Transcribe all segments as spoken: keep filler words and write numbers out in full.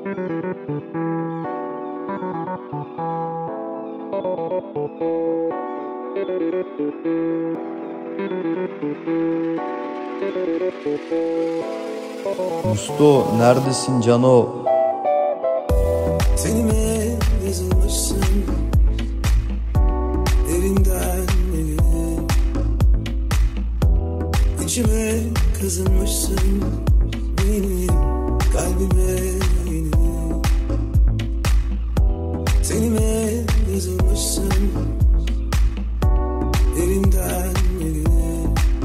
Musto, neredesin Cano? Tenime yazılmışsın, elinden eline, içime kazınmışsın, benim kalbime yine. Tenime yazılmışsın, elinden eline,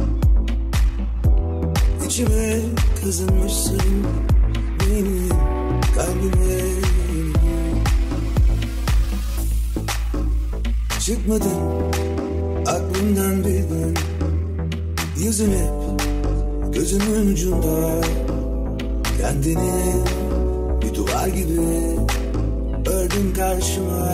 içime kazınmışsın, benim kalbime yine. Çıkmadın aklımdan bir gün, yüzün hep gözümün ucunda. Kendini bir duvar gibi ördün karşıma.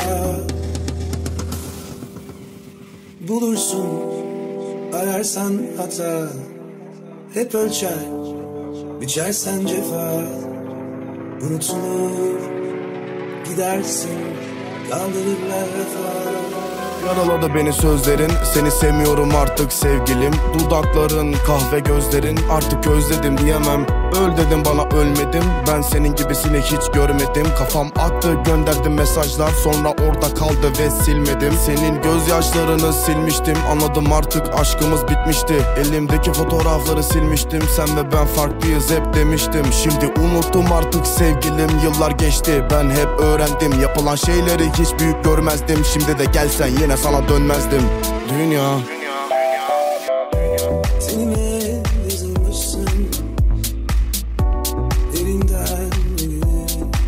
Bulursun ararsan hata, hep ölçer biçersen cefa. Unutulur gidersin, kaldırırlar vefa. Yaraladı beni sözlerin, seni sevmiyorum artık sevgilim. Dudakların, kahve gözlerin, artık özledim diyemem. Öl dedim bana ölmedim, ben senin gibisini hiç görmedim. Kafam aktı, gönderdim mesajlar, sonra orada kaldı ve silmedim. Senin gözyaşlarını silmiştim, anladım artık aşkımız bitmişti. Elimdeki fotoğrafları silmiştim, sen ve ben farklıyız hep demiştim. Şimdi unuttum artık sevgilim, yıllar geçti, ben hep öğrendim. Yapılan şeyleri hiç büyük görmezdim, şimdi de gelsen yine sana dönmezdim. Dünya Tenime yazılmışsın, elinden eline,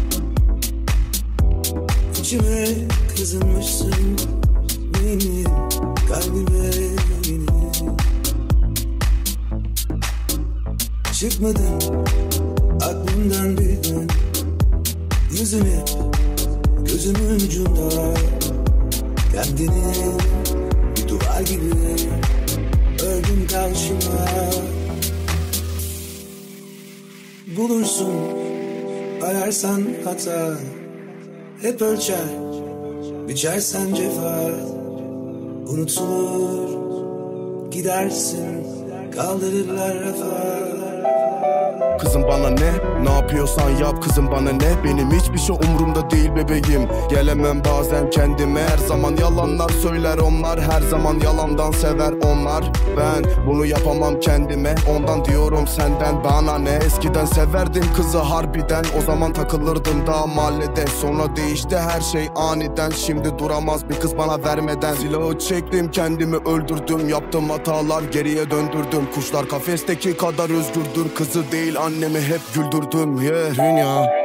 içime kazınmışsın, benim kalbime yine. Çıkmadın aklımdan bir gün, yüzün hep gözümün ucunda. Kendini bir duvar gibi ördün karşıma. Bulursun ararsan hata, hep ölçer biçersen cefa. Unutulur gidersin, kaldırırlar rafa. Kızım bana ne? Ne yapıyorsan yap kızım bana ne? Benim hiçbir şey umurumda değil bebeğim. Gelemem bazen kendime, her zaman yalanlar söyler onlar. Her zaman yalandan sever onlar. Ben bunu yapamam kendime, ondan diyorum senden bana ne? Eskiden severdim kızı harbiden, o zaman takılırdım daha mahallede. Sonra değişti her şey aniden, şimdi duramaz bir kız bana vermeden. Silahı çektim, kendimi öldürdüm, yaptım hatalar geriye döndürdüm. Kuşlar kafesteki kadar özgürdür, kızı değil annemi hep güldürdüm. Yeah. Dünya